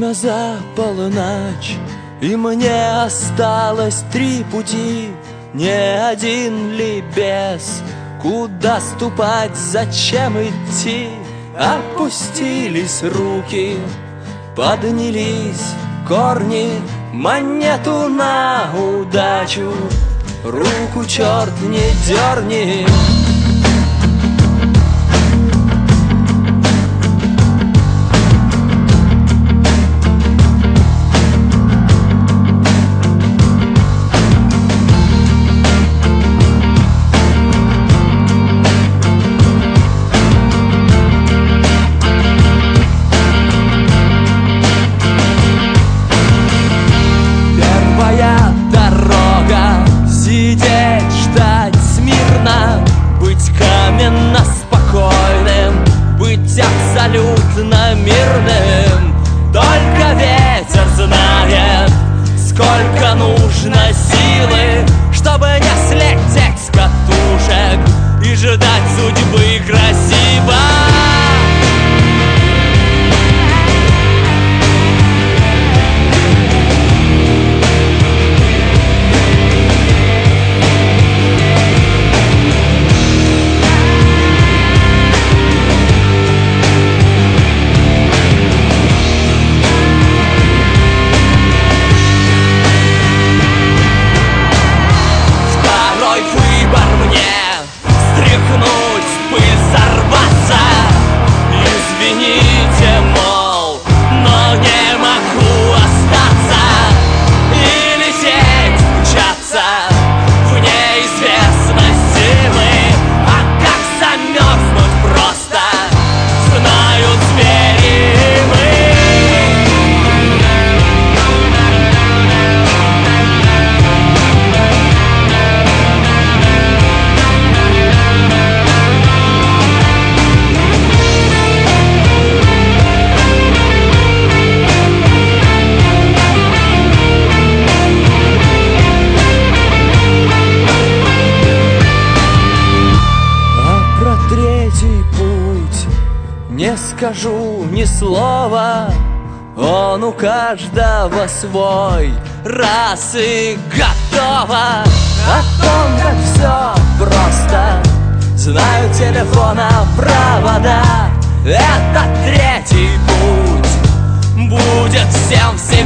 Время за полночь, и мне осталось 3 пути. Не один ли без? Куда ступать, зачем идти? Опустились руки, поднялись корни. Монету на удачу, руку черт не дерни. Сидеть, ждать смирно, быть каменно спокойным, быть абсолютно мирным. Только ветер знает, сколько нужно силы, чтобы не слететь с катушек и ждать судьбы красиво. Извините, мол, но не могу остаться и лететь, мчаться в неизвестности мы. А как замерзнуть просто, знают звери мы. Не скажу ни слова, он у каждого свой, раз и готово. О том, как все просто, знаю телефона провода. Это 3-й путь, будет всем